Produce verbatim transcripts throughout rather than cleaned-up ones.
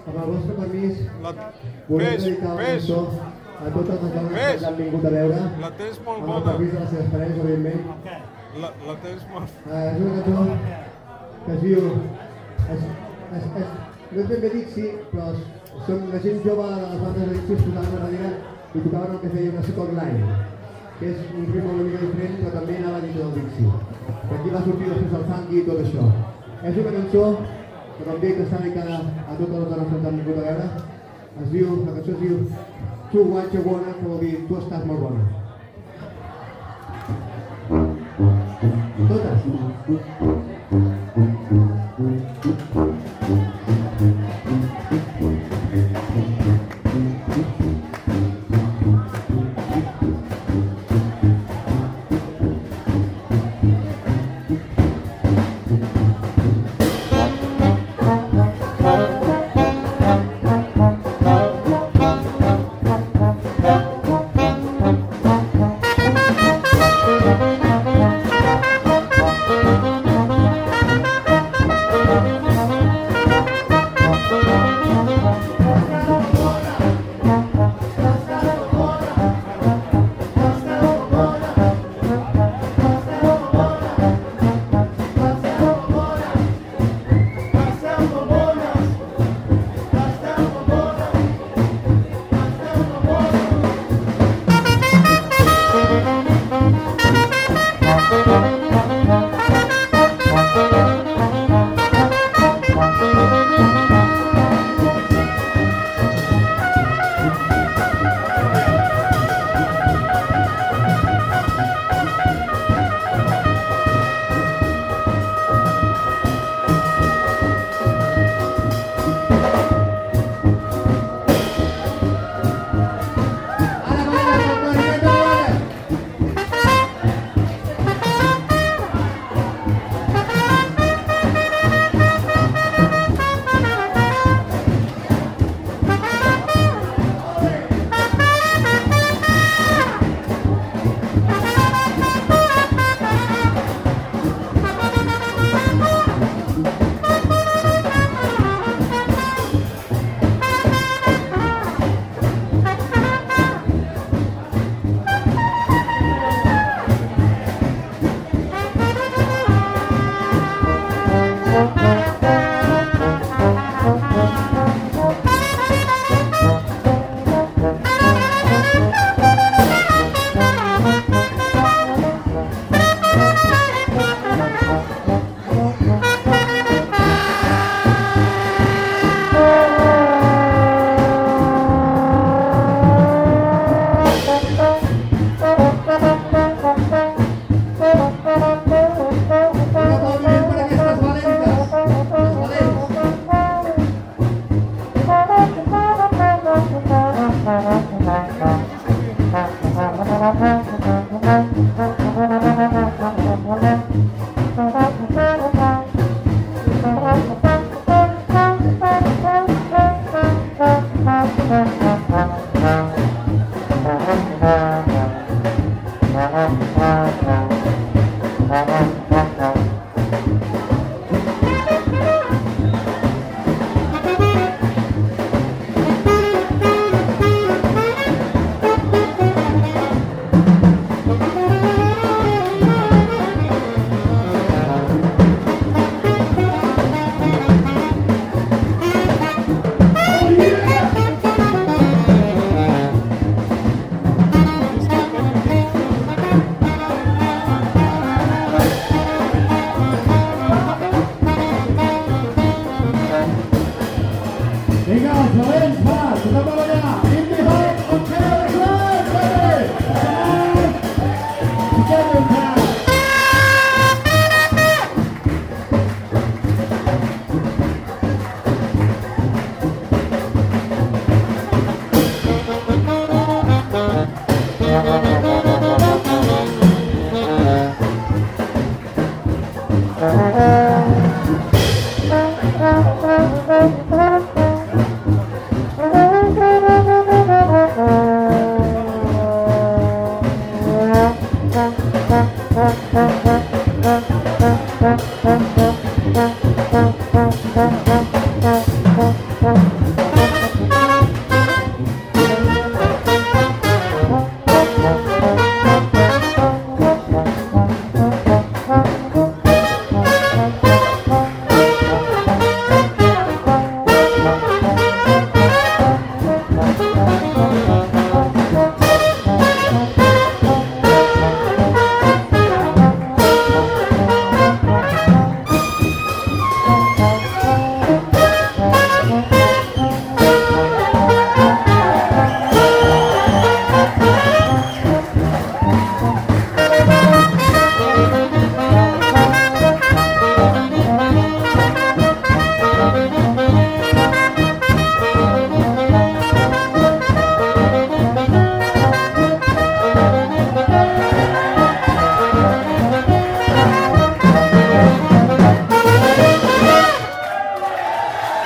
Amb el vostre permís, volem dedicar una cançó a totes les dones que han vingut a veure. La tens molt bona. Amb el permís de les seves parelles, evidentment. La, la tens molt... Uh, és una cançó que es diu... Es, es, es, no és ben bé Dixie, però som la gent jove de les bandes de Dixie es posaven a darrere i tocaven el que es deia una second line, que és un ritme una mica diferent, però també anava dintre del Dixie. Que aquí va sortir després el funky i tot això. És una cançó que com dic està dedicada a totes les dones que ens han vingut a veure. Es diu, la cançó es diu Tu What You Wanna, que vol dir Tu estàs molt bona. Totes. Thank you.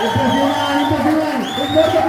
Impressionant, impressionant! Un fort